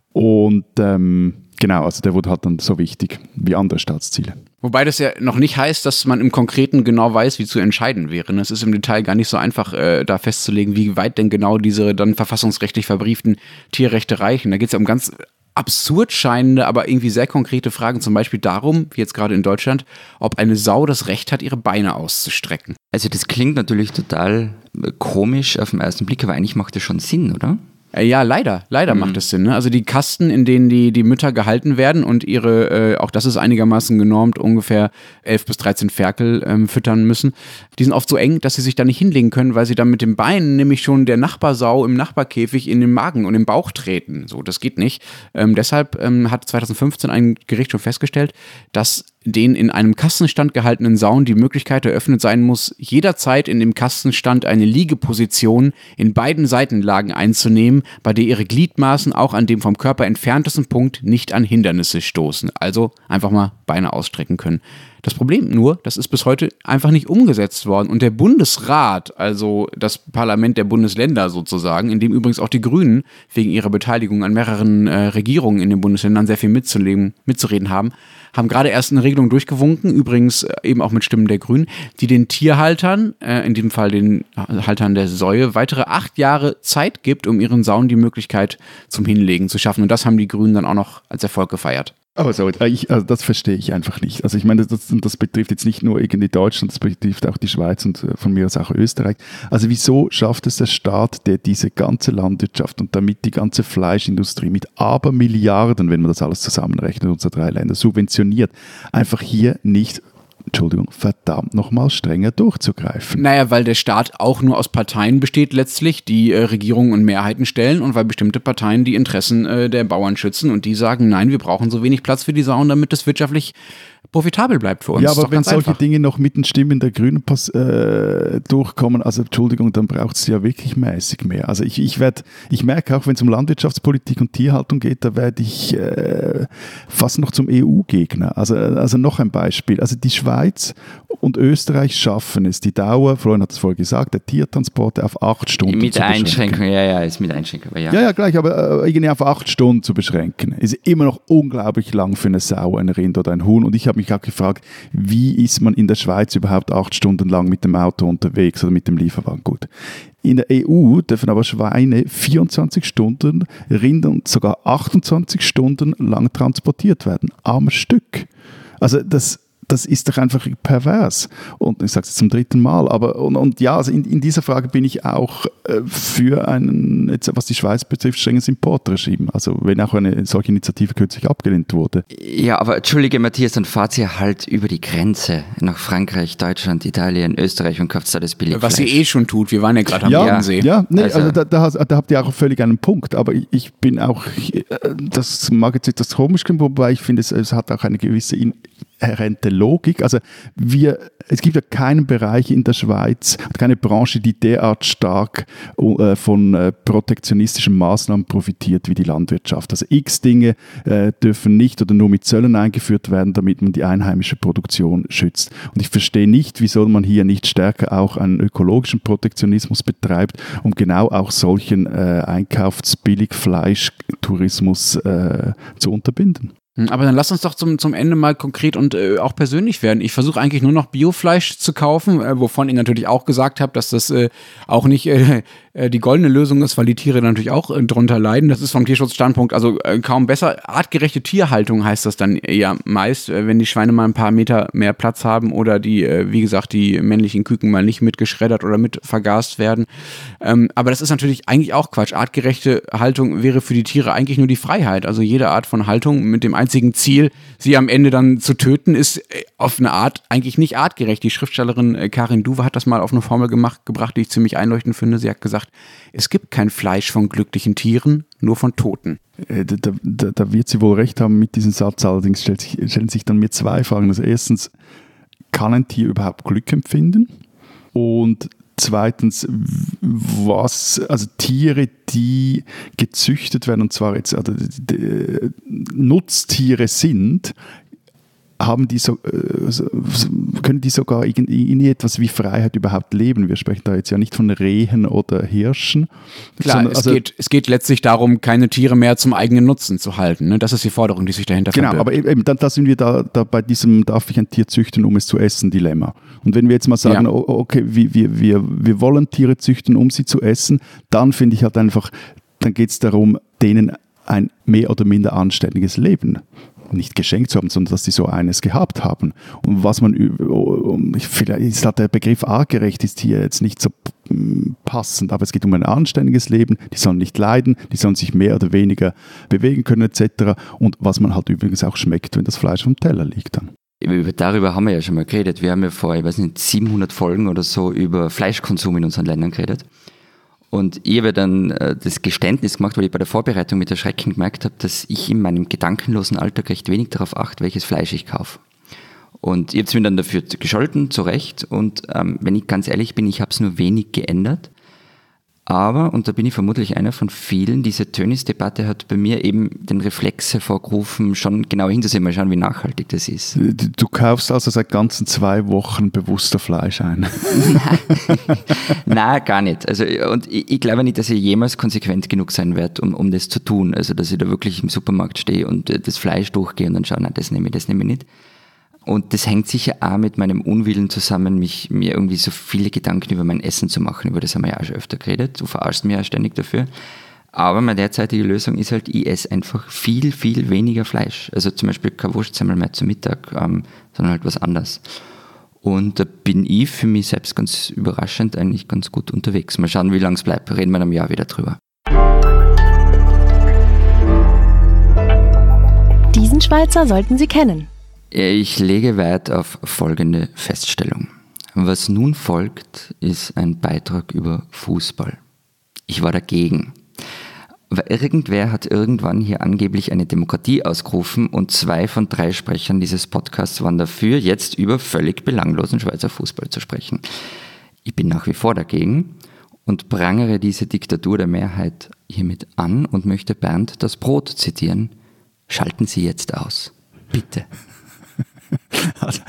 Und ähm, genau, also der wurde halt dann so wichtig wie andere Staatsziele. Wobei das ja noch nicht heißt, dass man im Konkreten genau weiß, wie zu entscheiden wäre. Es ist im Detail gar nicht so einfach, äh, da festzulegen, wie weit denn genau diese dann verfassungsrechtlich verbrieften Tierrechte reichen. Da geht es ja um ganz absurd scheinende, aber irgendwie sehr konkrete Fragen, zum Beispiel darum, wie jetzt gerade in Deutschland, ob eine Sau das Recht hat, ihre Beine auszustrecken. Also das klingt natürlich total komisch auf den ersten Blick, aber eigentlich macht das schon Sinn, oder? Äh, ja, leider, leider Mhm. macht es Sinn. Ne? Also die Kasten, in denen die, die Mütter gehalten werden und ihre, äh, auch das ist einigermaßen genormt, ungefähr elf bis dreizehn Ferkel ähm, füttern müssen, die sind oft so eng, dass sie sich da nicht hinlegen können, weil sie dann mit den Beinen nämlich schon der Nachbarsau im Nachbarkäfig in den Magen und im Bauch treten. So, das geht nicht. Ähm, deshalb ähm, hat zweitausendfünfzehn ein Gericht schon festgestellt, dass den in einem Kastenstand gehaltenen Sauen die Möglichkeit eröffnet sein muss, jederzeit in dem Kastenstand eine Liegeposition in beiden Seitenlagen einzunehmen, bei der ihre Gliedmaßen auch an dem vom Körper entferntesten Punkt nicht an Hindernisse stoßen. Also einfach mal Beine ausstrecken können. Das Problem nur, das ist bis heute einfach nicht umgesetzt worden. Und der Bundesrat, also das Parlament der Bundesländer sozusagen, in dem übrigens auch die Grünen wegen ihrer Beteiligung an mehreren äh, Regierungen in den Bundesländern sehr viel mitzulegen, mitzureden haben, haben gerade erst eine Regelung durchgewunken, übrigens äh, eben auch mit Stimmen der Grünen, die den Tierhaltern, äh, in diesem Fall den Haltern der Säue, weitere acht Jahre Zeit gibt, um ihren Sauen die Möglichkeit zum Hinlegen zu schaffen. Und das haben die Grünen dann auch noch als Erfolg gefeiert. Aber so, ich, also das verstehe ich einfach nicht. Also ich meine, das, das betrifft jetzt nicht nur irgendwie Deutschland, das betrifft auch die Schweiz und von mir aus auch Österreich. Also wieso schafft es der Staat, der diese ganze Landwirtschaft und damit die ganze Fleischindustrie mit Abermilliarden, wenn man das alles zusammenrechnet, unsere drei Länder subventioniert, einfach hier nicht, Entschuldigung, verdammt nochmal strenger durchzugreifen? Naja, weil der Staat auch nur aus Parteien besteht letztlich, die äh, Regierungen und Mehrheiten stellen und weil bestimmte Parteien die Interessen äh, der Bauern schützen und die sagen, nein, wir brauchen so wenig Platz für die Sauen, damit das wirtschaftlich profitabel bleibt für uns. Ja, aber wenn ganz solche einfach. Dinge noch mit den Stimmen der Grünen pass- äh, durchkommen, also Entschuldigung, dann braucht es ja wirklich mäßig mehr. Also ich, ich, werd, ich merke auch, wenn es um Landwirtschaftspolitik und Tierhaltung geht, da werde ich äh, fast noch zum E U-Gegner. Also, also noch ein Beispiel. Also die Schweiz und Österreich schaffen es, die Dauer, Florian hat es vorher gesagt, der Tiertransporte auf acht Stunden mit zu beschränken. Einschränkung, ja, ja, ist mit Einschränkung. Ja, Ja, ja, gleich, aber äh, irgendwie auf acht Stunden zu beschränken, ist immer noch unglaublich lang für eine Sau, ein Rind oder ein Huhn. Und ich habe mich auch gefragt, wie ist man in der Schweiz überhaupt acht Stunden lang mit dem Auto unterwegs oder mit dem Lieferwagen? Gut. In der E U dürfen aber Schweine vierundzwanzig Stunden, Rinder sogar achtundzwanzig Stunden lang transportiert werden. Am Stück. Also das Das ist doch einfach pervers. Und ich sage es zum dritten Mal. Aber und, und ja, also in, in dieser Frage bin ich auch äh, für ein, jetzt, was die Schweiz betrifft, strenges Importregime. Also wenn auch eine solche Initiative kürzlich abgelehnt wurde. Ja, aber entschuldige Matthias, dann fahrt ihr halt über die Grenze nach Frankreich, Deutschland, Italien, Österreich und kauft da das Billigfleisch. Was sie eh schon tut. Wir waren ja gerade am Ja, Bodensee. ja, nee, Also- also, da, da, hast- da habt ihr auch völlig einen Punkt. Aber ich, ich bin auch, äh, das mag jetzt etwas komisch klingen, wobei ich finde, es, es hat auch eine gewisse in, inhärente Logik. Also wir, es gibt ja keinen Bereich in der Schweiz, keine Branche, die derart stark äh, von äh, protektionistischen Maßnahmen profitiert wie die Landwirtschaft. Also x Dinge äh, dürfen nicht oder nur mit Zöllen eingeführt werden, damit man die einheimische Produktion schützt. Und ich verstehe nicht, wieso man hier nicht stärker auch einen ökologischen Protektionismus betreibt, um genau auch solchen äh, Einkaufsbilligfleisch-Tourismus äh, zu unterbinden. Aber dann lass uns doch zum, zum Ende mal konkret und äh, auch persönlich werden. Ich versuche eigentlich nur noch Biofleisch zu kaufen, äh, wovon ich natürlich auch gesagt habe, dass das äh, auch nicht äh, äh, die goldene Lösung ist, weil die Tiere natürlich auch äh, drunter leiden. Das ist vom Tierschutzstandpunkt also äh, kaum besser. Artgerechte Tierhaltung heißt das dann eher meist, äh, wenn die Schweine mal ein paar Meter mehr Platz haben oder die, äh, wie gesagt, die männlichen Küken mal nicht mitgeschreddert oder mit vergast werden. Ähm, aber das ist natürlich eigentlich auch Quatsch. Artgerechte Haltung wäre für die Tiere eigentlich nur die Freiheit. Also jede Art von Haltung mit dem einzigen Ziel, sie am Ende dann zu töten, ist auf eine Art eigentlich nicht artgerecht. Die Schriftstellerin Karin Duwe hat das mal auf eine Formel gemacht, gebracht, die ich ziemlich einleuchtend finde. Sie hat gesagt, es gibt kein Fleisch von glücklichen Tieren, nur von Toten. Äh, Da, da, da wird sie wohl recht haben mit diesem Satz, allerdings stellt sich, stellen sich dann mir zwei Fragen. Also erstens, kann ein Tier überhaupt Glück empfinden? Und zweitens, was, also Tiere, die gezüchtet werden, und zwar jetzt also, die, die, Nutztiere sind, haben die so, können die sogar in, in etwas wie Freiheit überhaupt leben? Wir sprechen da jetzt ja nicht von Rehen oder Hirschen. Klar, sondern, es, also, geht, es geht letztlich darum, keine Tiere mehr zum eigenen Nutzen zu halten. Ne? Das ist die Forderung, die sich dahinter Genau, verbirgt. aber eben, dann, da sind wir da, da bei diesem darf ich ein Tier züchten, um es zu essen, Dilemma. Und wenn wir jetzt mal sagen, Ja. okay, wir, wir, wir, wir wollen Tiere züchten, um sie zu essen, dann finde ich halt einfach, dann geht es darum, denen ein mehr oder minder anständiges Leben nicht geschenkt zu haben, sondern dass sie so eines gehabt haben. Und was man, vielleicht ist halt der Begriff artgerecht ist hier jetzt nicht so passend, aber es geht um ein anständiges Leben, die sollen nicht leiden, die sollen sich mehr oder weniger bewegen können et cetera. Und was man halt übrigens auch schmeckt, wenn das Fleisch vom Teller liegt dann. Darüber haben wir ja schon mal geredet. Wir haben ja vor, ich weiß nicht, siebenhundert Folgen oder so über Fleischkonsum in unseren Ländern geredet. Und ich habe dann äh, das Geständnis gemacht, weil ich bei der Vorbereitung mit Erschrecken gemerkt habe, dass ich in meinem gedankenlosen Alltag recht wenig darauf achte, welches Fleisch ich kaufe. Und ich habe es mir dann dafür gescholten, zu Recht. Und ähm, wenn ich ganz ehrlich bin, ich habe es nur wenig geändert. Aber, und da bin ich vermutlich einer von vielen, diese Tönnies-Debatte hat bei mir eben den Reflex hervorgerufen, schon genau hinzusehen, mal schauen, wie nachhaltig das ist. Du, du kaufst also seit ganzen zwei Wochen bewusster Fleisch ein. Nein, gar nicht. Also, und ich, ich glaube nicht, dass ich jemals konsequent genug sein werde, um, um das zu tun. Also, dass ich da wirklich im Supermarkt stehe und das Fleisch durchgehe und dann schaue, nein, das nehme ich, das nehme ich nicht. Und das hängt sicher auch mit meinem Unwillen zusammen, mich, mir irgendwie so viele Gedanken über mein Essen zu machen. Über das haben wir ja auch schon öfter geredet. Du verarschst mich ja ständig dafür. Aber meine derzeitige Lösung ist halt, ich esse einfach viel, viel weniger Fleisch. Also zum Beispiel kein Wurstsemmel mehr zum Mittag, ähm, sondern halt was anderes. Und da bin ich für mich selbst ganz überraschend eigentlich ganz gut unterwegs. Mal schauen, wie lange es bleibt. Reden wir in einem Jahr wieder drüber. Diesen Schweizer sollten Sie kennen. Ich lege Wert auf folgende Feststellung. Was nun folgt, ist ein Beitrag über Fußball. Ich war dagegen. Aber irgendwer hat irgendwann hier angeblich eine Demokratie ausgerufen und zwei von drei Sprechern dieses Podcasts waren dafür, jetzt über völlig belanglosen Schweizer Fußball zu sprechen. Ich bin nach wie vor dagegen und prangere diese Diktatur der Mehrheit hiermit an und möchte Bernd das Brot zitieren. Schalten Sie jetzt aus. Bitte. Also,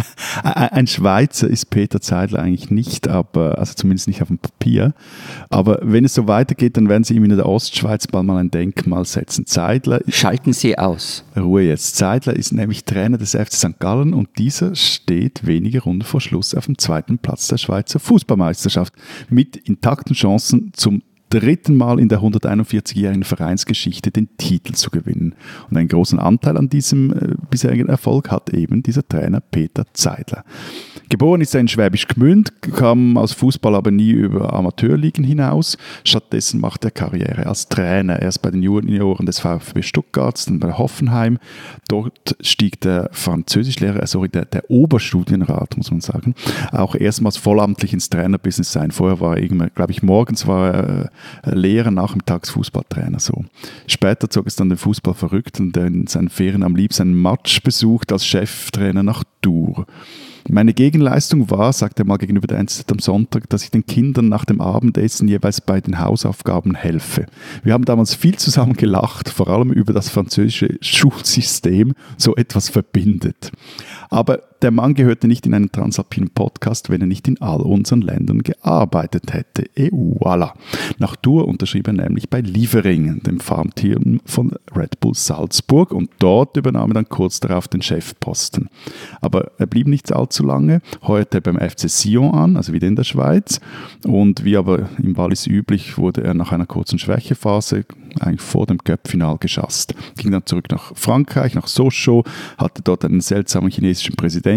ein Schweizer ist Peter Zeidler eigentlich nicht, aber, also zumindest nicht auf dem Papier. Aber wenn es so weitergeht, dann werden sie ihm in der Ostschweiz bald mal ein Denkmal setzen. Zeidler. Schalten Sie aus. Ruhe jetzt. Zeidler ist nämlich Trainer des F C Sankt Gallen und dieser steht wenige Runden vor Schluss auf dem zweiten Platz der Schweizer Fußballmeisterschaft mit intakten Chancen zum dritten Mal in der hunderteinundvierzigjährigen Vereinsgeschichte den Titel zu gewinnen. Und einen großen Anteil an diesem äh, bisherigen Erfolg hat eben dieser Trainer Peter Zeidler. Geboren ist er in Schwäbisch Gmünd, kam als Fußball aber nie über Amateurligen hinaus. Stattdessen macht er Karriere als Trainer. Erst bei den Junioren des VfB Stuttgart, dann bei Hoffenheim. Dort stieg der Französischlehrer, sorry, der, der Oberstudienrat, muss man sagen, auch erstmals vollamtlich ins Trainerbusiness ein. Vorher war er irgendwie, glaube ich, morgens war er äh, Lehrer, nachmittags Fußballtrainer. So. Später zog es dann den Fußball verrückt und in seinen Ferien am liebsten einen Match besucht als Cheftrainer nach Tours. Meine Gegenleistung war, sagt er mal gegenüber der N Z Z am Sonntag, dass ich den Kindern nach dem Abendessen jeweils bei den Hausaufgaben helfe. Wir haben damals viel zusammen gelacht, vor allem über das französische Schulsystem, so etwas verbindet. Aber der Mann gehörte nicht in einen transalpinen Podcast, wenn er nicht in all unseren Ländern gearbeitet hätte. Et voilà. Nach Tours unterschrieb er nämlich bei Liefering, dem Farmteam von Red Bull Salzburg, und dort übernahm er dann kurz darauf den Chefposten. Aber er blieb nicht allzu lange, heuerte er beim F C Sion an, also wieder in der Schweiz, und wie aber im Wallis üblich, wurde er nach einer kurzen Schwächephase eigentlich vor dem Cup-Final geschasst. Ging dann zurück nach Frankreich, nach Sochaux, hatte dort einen seltsamen chinesischen Präsidenten.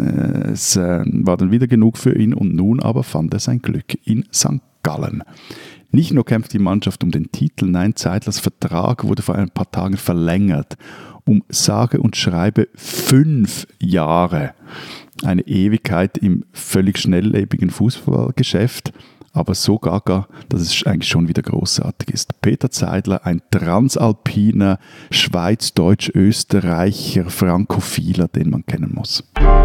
Es war dann wieder genug für ihn und nun aber fand er sein Glück in Sankt Gallen. Nicht nur kämpft die Mannschaft um den Titel, nein, Zeidlers Vertrag wurde vor ein paar Tagen verlängert. Um sage und schreibe fünf Jahre. Eine Ewigkeit im völlig schnelllebigen Fußballgeschäft. Aber so gaga, dass es eigentlich schon wieder großartig ist. Peter Zeidler, ein transalpiner, Schweiz-Deutsch-Österreicher, Frankophiler, den man kennen muss.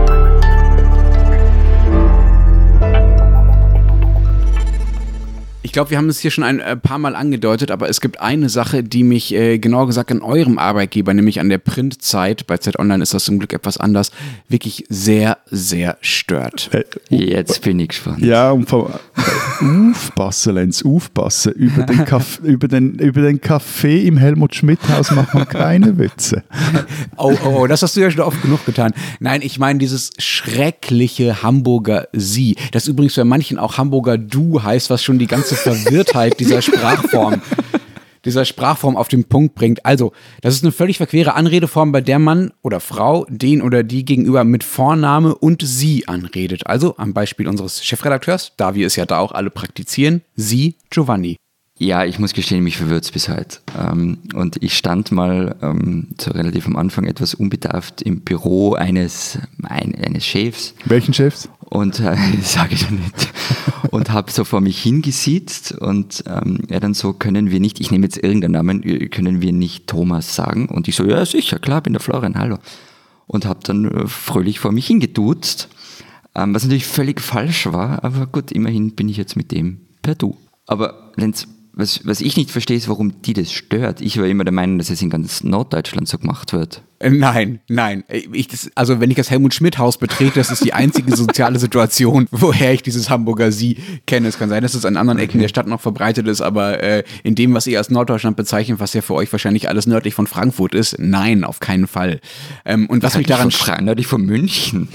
Ich glaube, wir haben es hier schon ein äh, paar Mal angedeutet, aber es gibt eine Sache, die mich äh, genauer gesagt an eurem Arbeitgeber, nämlich an der Printzeit, bei Zeit Online ist das zum Glück etwas anders, wirklich sehr, sehr stört. Äh, Jetzt bin ich gespannt. Ja, und vom aufpassen, Lenz, aufpassen. Über den, Kaff, über, den, über den Café im Helmut-Schmidt-Haus macht man keine Witze. Oh, oh, oh, das hast du ja schon oft genug getan. Nein, ich meine dieses schreckliche Hamburger Sie, das übrigens bei manchen auch Hamburger Du heißt, was schon die ganze Verwirrtheit dieser Sprachform, dieser Sprachform auf den Punkt bringt. Also, das ist eine völlig verquere Anredeform, bei der Mann oder Frau den oder die gegenüber mit Vorname und Sie anredet. Also, am Beispiel unseres Chefredakteurs, da wir es ja da auch alle praktizieren, Sie, Giovanni. Ja, ich muss gestehen, mich verwirrt es bis heute. Ähm, und ich stand mal ähm, so relativ am Anfang etwas unbedarft im Büro eines, ein, eines Chefs. Welchen Chefs? Und äh, sage ich ja nicht. Und habe so vor mich hingesiezt und ähm, er dann so, können wir nicht, ich nehme jetzt irgendeinen Namen, können wir nicht Thomas sagen? Und ich so, ja sicher, klar, bin der Florian, hallo. Und habe dann äh, fröhlich vor mich hingeduzt, ähm, was natürlich völlig falsch war, aber gut, immerhin bin ich jetzt mit dem per Du. Aber Lenz, was, was ich nicht verstehe, ist, warum die das stört. Ich war immer der Meinung, dass es in ganz Norddeutschland so gemacht wird. Nein, nein. Ich, das, also wenn ich das Helmut-Schmidt-Haus betrete, das ist die einzige soziale Situation, woher ich dieses Hamburger Sie kenne. Es kann sein, dass es an anderen Ecken der Stadt noch verbreitet ist, aber äh, in dem, was ihr als Norddeutschland bezeichnet, was ja für euch wahrscheinlich alles nördlich von Frankfurt ist, nein, auf keinen Fall. Ähm, und was mich daran... Von nördlich von München.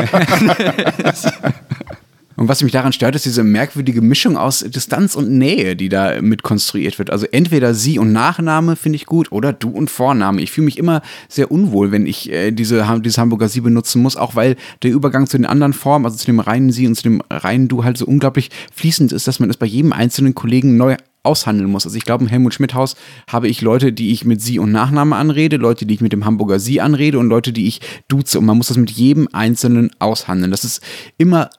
Und was mich daran stört, ist diese merkwürdige Mischung aus Distanz und Nähe, die da mit konstruiert wird. Also entweder Sie und Nachname finde ich gut oder Du und Vorname. Ich fühle mich immer sehr unwohl, wenn ich äh, diese, dieses Hamburger Sie benutzen muss, auch weil der Übergang zu den anderen Formen, also zu dem reinen Sie und zu dem reinen Du halt so unglaublich fließend ist, dass man es bei jedem einzelnen Kollegen neu aushandeln muss. Also ich glaube, im Helmut-Schmidt-Haus habe ich Leute, die ich mit Sie und Nachname anrede, Leute, die ich mit dem Hamburger Sie anrede und Leute, die ich duze. Und man muss das mit jedem Einzelnen aushandeln. Das ist immer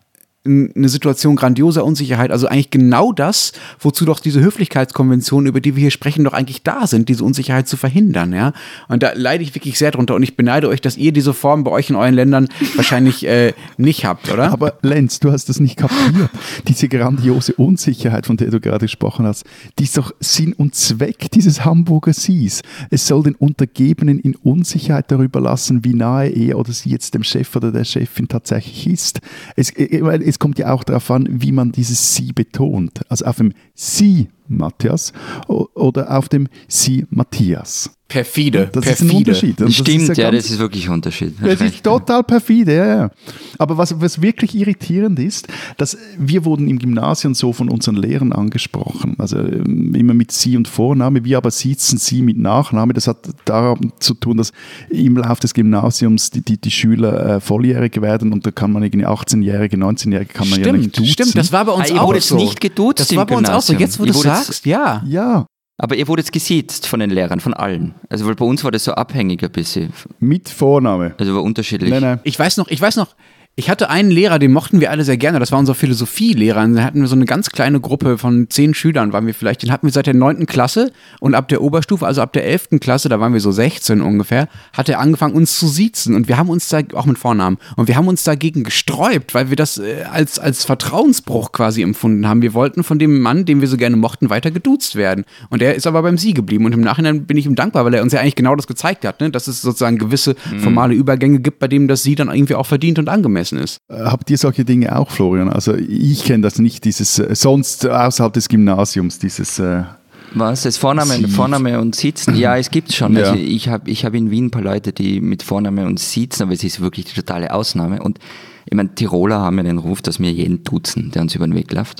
eine Situation grandioser Unsicherheit, also eigentlich genau das, wozu doch diese Höflichkeitskonventionen, über die wir hier sprechen, doch eigentlich da sind, diese Unsicherheit zu verhindern, ja. Und da leide ich wirklich sehr drunter und ich beneide euch, dass ihr diese Form bei euch in euren Ländern wahrscheinlich äh, nicht habt, oder? Aber Lenz, du hast das nicht kapiert. Diese grandiose Unsicherheit, von der du gerade gesprochen hast, die ist doch Sinn und Zweck dieses Hamburger Sies. Es soll den Untergebenen in Unsicherheit darüber lassen, wie nahe er oder sie jetzt dem Chef oder der Chefin tatsächlich ist. Es, es kommt ja auch darauf an, wie man dieses Sie betont. Also auf dem Sie, Matthias, oder auf dem Sie, Matthias. Perfide, das perfide. ist ein Unterschied. Und Stimmt, das ja, ja, das ist wirklich ein Unterschied. Das ist total perfide, ja, ja. Aber was, was wirklich irritierend ist, dass wir wurden im Gymnasium so von unseren Lehrern angesprochen, also immer mit Sie und Vorname, wir aber siezen Sie mit Nachname. Das hat daran zu tun, dass im Laufe des Gymnasiums die, die, die Schüler äh, volljährig werden und da kann man irgendwie achtzehnjährige, neunzehnjährige kann man stimmt, ja nicht duzen. Stimmt, das war bei uns ah, ihr auch wurdet so. nicht geduzt Das im war bei uns auch so, Gymnasium. jetzt wo du sagst, ja. Ja. Aber ihr wurdet gesiezt von den Lehrern, von allen. Also weil bei uns war das so abhängig ein bisschen. Mit Vorname. Also war unterschiedlich. Nein, nein. Ich weiß noch, ich weiß noch, ich hatte einen Lehrer, den mochten wir alle sehr gerne, das war unser Philosophielehrer. Und da hatten wir so eine ganz kleine Gruppe von zehn Schülern, waren wir vielleicht, den hatten wir seit der neunten Klasse und ab der Oberstufe, also ab der elften Klasse, da waren wir so sechzehn ungefähr, hat er angefangen uns zu siezen und wir haben uns da, auch mit Vornamen, und wir haben uns dagegen gesträubt, weil wir das äh, als, als Vertrauensbruch quasi empfunden haben. Wir wollten von dem Mann, den wir so gerne mochten, weiter geduzt werden. Und er ist aber beim Sie geblieben und im Nachhinein bin ich ihm dankbar, weil er uns ja eigentlich genau das gezeigt hat, ne? Dass es sozusagen gewisse formale Übergänge gibt, bei denen das Sie dann irgendwie auch verdient und angemessen ist. Habt ihr solche Dinge auch, Florian? Also ich kenne das nicht, dieses äh, sonst außerhalb des Gymnasiums, dieses äh Was? Das Vorname, Vorname und Sitzen? Ja, es gibt schon. Ja. Also ich habe ich hab in Wien ein paar Leute, die mit Vorname und Sitzen, aber es ist wirklich die totale Ausnahme. Und ich meine, Tiroler haben ja den Ruf, dass wir jeden duzen, der uns über den Weg läuft.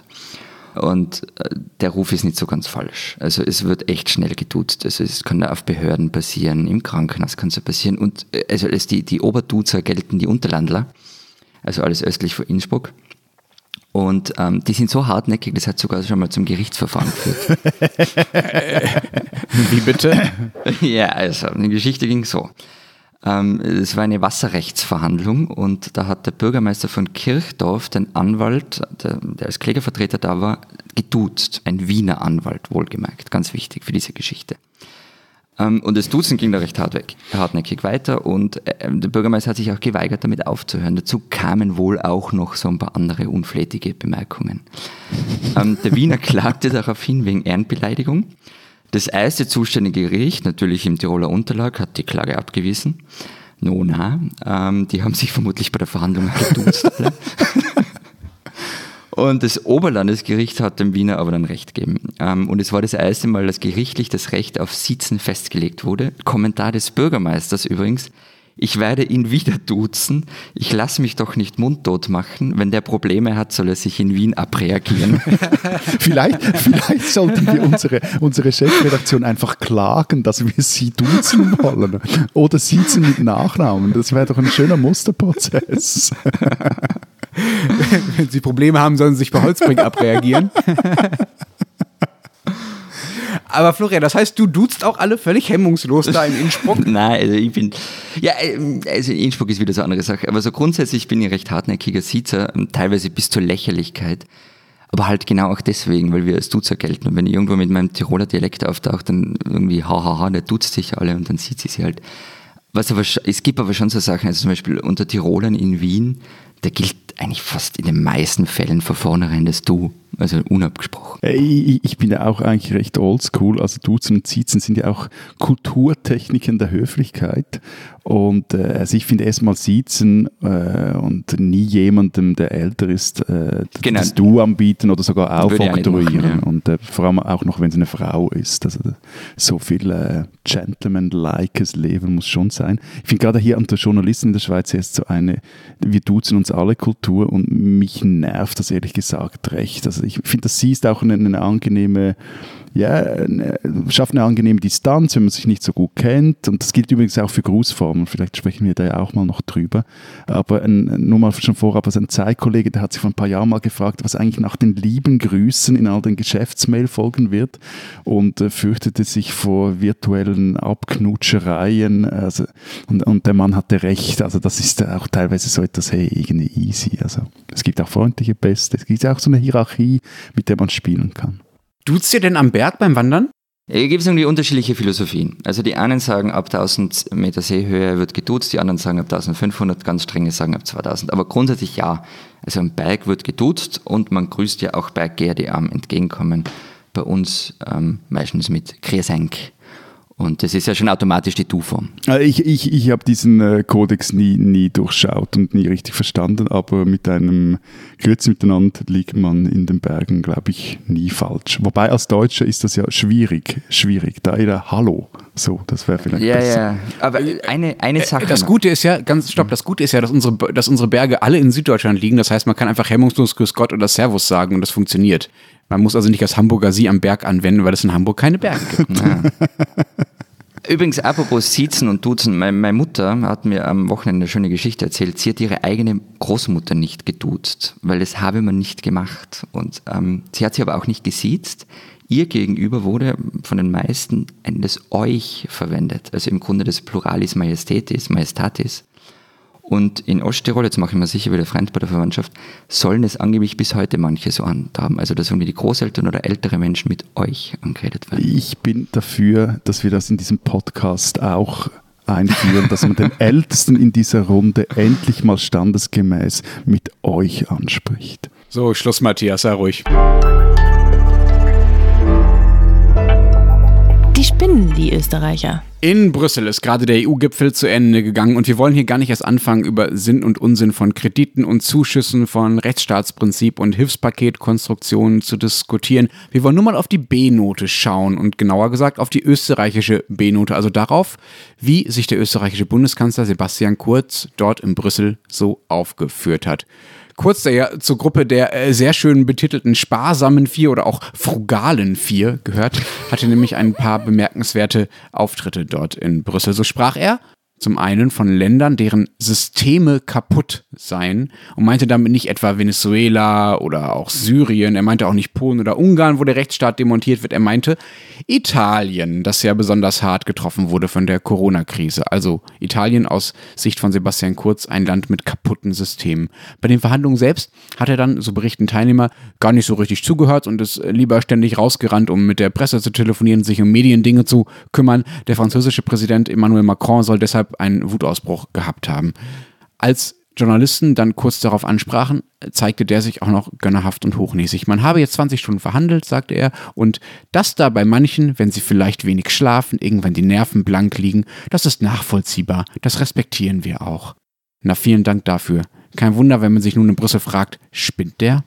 Und äh, der Ruf ist nicht so ganz falsch. Also es wird echt schnell geduzt. Also es kann auf Behörden passieren, im Krankenhaus kann es ja passieren. Und äh, also als die, die Oberduzer gelten die Unterlandler, also alles östlich von Innsbruck. Und ähm, die sind so hartnäckig, das hat sogar schon mal zum Gerichtsverfahren geführt. Wie bitte? Ja, also die Geschichte ging so. Ähm, es war eine Wasserrechtsverhandlung und da hat der Bürgermeister von Kirchdorf den Anwalt, der, der als Klägervertreter da war, geduzt. Ein Wiener Anwalt, wohlgemerkt, ganz wichtig für diese Geschichte. Ähm, und das Duzen ging da recht hart weg, hartnäckig weiter und äh, der Bürgermeister hat sich auch geweigert, damit aufzuhören. Dazu kamen wohl auch noch so ein paar andere unflätige Bemerkungen. Ähm, der Wiener klagte daraufhin wegen Ehrenbeleidigung. Das erste zuständige Gericht, natürlich im Tiroler Unterlag, hat die Klage abgewiesen. No, na, ähm, die haben sich vermutlich bei der Verhandlung geduzt. Und das Oberlandesgericht hat dem Wiener aber dann Recht gegeben. Ähm, und es war das erste Mal, dass gerichtlich das Recht auf Sitzen festgelegt wurde. Kommentar des Bürgermeisters übrigens: Ich werde ihn wieder duzen. Ich lasse mich doch nicht mundtot machen. Wenn der Probleme hat, soll er sich in Wien abreagieren. vielleicht, vielleicht sollten wir unsere, unsere Chefredaktion einfach klagen, dass wir sie duzen wollen. Oder siezen mit Nachnamen. Das wäre doch ein schöner Musterprozess. Wenn Sie Probleme haben, sollen Sie sich bei Holzbrink abreagieren. Aber Florian, das heißt, du duzt auch alle völlig hemmungslos da in Innsbruck? Nein, also ich bin, ja, also Innsbruck ist wieder so eine andere Sache, aber so grundsätzlich bin ich recht hartnäckiger Siezer, teilweise bis zur Lächerlichkeit, aber halt genau auch deswegen, weil wir als Duzer gelten und wenn ich irgendwo mit meinem Tiroler Dialekt auftauche, dann irgendwie hahaha, der duzt sich alle und dann sieht sie sie halt. Was aber, es gibt aber schon so Sachen, also zum Beispiel unter Tirolern in Wien, da gilt eigentlich fast in den meisten Fällen von vornherein das Du, also unabgesprochen. Ich, ich bin ja auch eigentlich recht oldschool, also Duzen und Siezen sind ja auch Kulturtechniken der Höflichkeit und äh, also ich finde erstmal Siezen äh, und nie jemandem, der älter ist, äh, genau. das Du anbieten oder sogar aufoktroyieren ja. und äh, vor allem auch noch, wenn es eine Frau ist, also so viel äh, Gentleman-likes Leben muss schon sein. Ich finde gerade hier unter Journalisten in der Schweiz erst so eine, wir duzen uns alle Kultur und mich nervt das ehrlich gesagt recht. Also ich finde, das Sie ist auch eine, eine angenehme ja, äh, schafft eine angenehme Distanz, wenn man sich nicht so gut kennt. Und das gilt übrigens auch für Grußformen. Vielleicht sprechen wir da ja auch mal noch drüber. Aber ein, nur mal schon vorab, also ein Zeitkollege, der hat sich vor ein paar Jahren mal gefragt, was eigentlich nach den lieben Grüßen in all den Geschäftsmail folgen wird und äh, fürchtete sich vor virtuellen Abknutschereien. Also, und, und der Mann hatte recht. Also das ist auch teilweise so etwas, hey, irgendwie easy. Also es gibt auch freundliche Beste. Es gibt auch so eine Hierarchie, mit der man spielen kann. Duzt ihr denn am Berg beim Wandern? Hier gibt es irgendwie unterschiedliche Philosophien. Also die einen sagen, ab tausend Meter Seehöhe wird geduzt, die anderen sagen ab eintausendfünfhundert, ganz strenge sagen ab zweitausend. Aber grundsätzlich ja. Also am Berg wird geduzt und man grüßt ja auch Berggeher, die einem entgegenkommen. Bei uns ähm, meistens mit Grüßenk. Und das ist ja schon automatisch die Du-Form. Ich, ich, ich habe diesen äh, Kodex nie, nie durchschaut und nie richtig verstanden, aber mit einem Grüezi miteinander liegt man in den Bergen, glaube ich, nie falsch. Wobei als Deutscher ist das ja schwierig, schwierig. Da jeder Hallo, so, das wäre vielleicht ja, besser. Ja, aber eine, eine Sache. Das Gute ist ja, ganz stopp, das Gute ist ja, dass unsere, dass unsere Berge alle in Süddeutschland liegen. Das heißt, man kann einfach hemmungslos Grüß Gott oder Servus sagen und das funktioniert. Man muss also nicht das Hamburger Sie am Berg anwenden, weil es in Hamburg keine Berge gibt. Ja. Übrigens, apropos Siezen und Duzen, meine, meine Mutter hat mir am Wochenende eine schöne Geschichte erzählt. Sie hat ihre eigene Großmutter nicht geduzt, weil das habe man nicht gemacht. Und ähm, sie hat sie aber auch nicht gesiezt. Ihr Gegenüber wurde von den meisten das Euch verwendet, also im Grunde das Pluralis Majestatis, Majestatis. Und in Osttirol, jetzt mache ich mir sicher wieder Freund bei der Verwandtschaft, sollen es angeblich bis heute manche so handhaben. Also dass irgendwie die Großeltern oder ältere Menschen mit euch angeredet werden. Ich bin dafür, dass wir das in diesem Podcast auch einführen, dass man den Ältesten in dieser Runde endlich mal standesgemäß mit euch anspricht. So, Schluss, Matthias, sei ruhig. Die spinnen, die Österreicher. In Brüssel ist gerade der E U-Gipfel zu Ende gegangen und wir wollen hier gar nicht erst anfangen, über Sinn und Unsinn von Krediten und Zuschüssen, von Rechtsstaatsprinzip und Hilfspaketkonstruktionen zu diskutieren. Wir wollen nur mal auf die B-Note schauen und genauer gesagt auf die österreichische B-Note, also darauf, wie sich der österreichische Bundeskanzler Sebastian Kurz dort in Brüssel so aufgeführt hat. Kurz, der ja zur Gruppe der äh, sehr schön betitelten sparsamen Vier oder auch frugalen Vier gehört, hatte nämlich ein paar bemerkenswerte Auftritte dort in Brüssel. So sprach er zum einen von Ländern, deren Systeme kaputt seien und meinte damit nicht etwa Venezuela oder auch Syrien, er meinte auch nicht Polen oder Ungarn, wo der Rechtsstaat demontiert wird, er meinte Italien, das ja besonders hart getroffen wurde von der Corona-Krise. Also Italien aus Sicht von Sebastian Kurz ein Land mit kaputten Systemen. Bei den Verhandlungen selbst hat er dann, so berichten Teilnehmer, gar nicht so richtig zugehört und ist lieber ständig rausgerannt, um mit der Presse zu telefonieren, sich um Mediendinge zu kümmern. Der französische Präsident Emmanuel Macron soll deshalb einen Wutausbruch gehabt haben. Als Journalisten dann kurz darauf ansprachen, zeigte der sich auch noch gönnerhaft und hochnäsig. Man habe jetzt zwanzig Stunden verhandelt, sagte er, und dass da bei manchen, wenn sie vielleicht wenig schlafen, irgendwann die Nerven blank liegen, das ist nachvollziehbar, das respektieren wir auch. Na, vielen Dank dafür. Kein Wunder, wenn man sich nun in Brüssel fragt, spinnt der?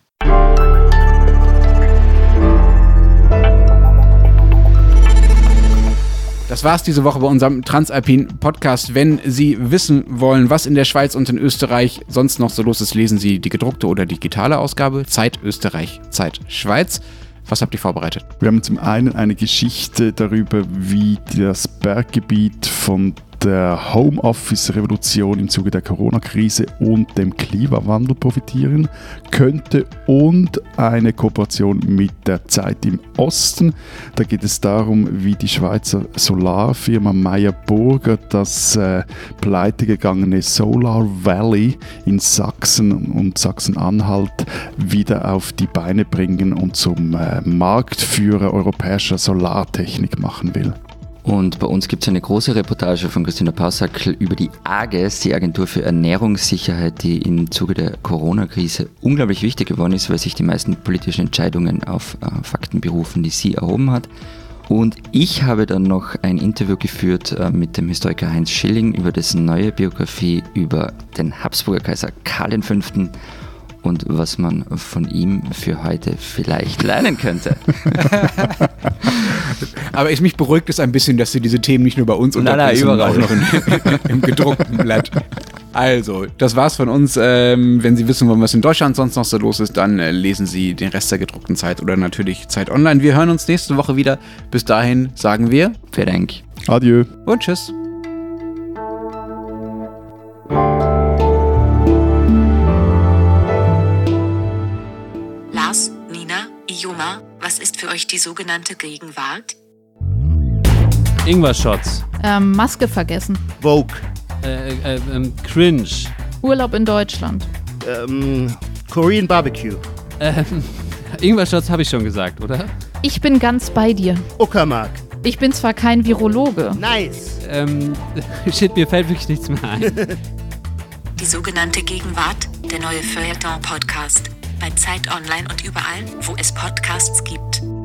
Das war's diese Woche bei unserem Transalpin Podcast. Wenn Sie wissen wollen, was in der Schweiz und in Österreich sonst noch so los ist, lesen Sie die gedruckte oder digitale Ausgabe Zeit Österreich, Zeit Schweiz. Was habt ihr vorbereitet? Wir haben zum einen eine Geschichte darüber, wie das Berggebiet von der Homeoffice-Revolution im Zuge der Corona-Krise und dem Klimawandel profitieren könnte und eine Kooperation mit der Zeit im Osten. Da geht es darum, wie die Schweizer Solarfirma Meyer Burger das äh, pleitegegangene Solar Valley in Sachsen und Sachsen-Anhalt wieder auf die Beine bringen und zum äh, Marktführer europäischer Solartechnik machen will. Und bei uns gibt es eine große Reportage von Christina Pausackel über die A G E S, die Agentur für Ernährungssicherheit, die im Zuge der Corona-Krise unglaublich wichtig geworden ist, weil sich die meisten politischen Entscheidungen auf äh, Fakten berufen, die sie erhoben hat. Und ich habe dann noch ein Interview geführt äh, mit dem Historiker Heinz Schilling über dessen neue Biografie über den Habsburger Kaiser Karl V. und was man von ihm für heute vielleicht lernen könnte. Aber ich, mich beruhigt es ein bisschen, dass Sie diese Themen nicht nur bei uns unterbringen, sondern auch noch in, im gedruckten Blatt. Also, das war's von uns. Ähm, wenn Sie wissen wollen, was in Deutschland sonst noch so los ist, dann äh, lesen Sie den Rest der gedruckten Zeit oder natürlich Zeit Online. Wir hören uns nächste Woche wieder. Bis dahin sagen wir Vielen Dank. Adieu. Und tschüss. Lars, Nina, Ioma, was ist für euch die sogenannte Gegenwart? Ingwer-Shots. Ähm, Maske vergessen. Vogue. Äh, äh, ähm, Cringe. Urlaub in Deutschland. Ähm, Korean Barbecue. Ähm, Ingwer-Shots habe ich schon gesagt, oder? Ich bin ganz bei dir. Uckermark. Ich bin zwar kein Virologe. Nice. Ähm, shit, mir fällt wirklich nichts mehr ein. Die sogenannte Gegenwart, der neue Feuilleton-Podcast. Bei Zeit Online und überall, wo es Podcasts gibt.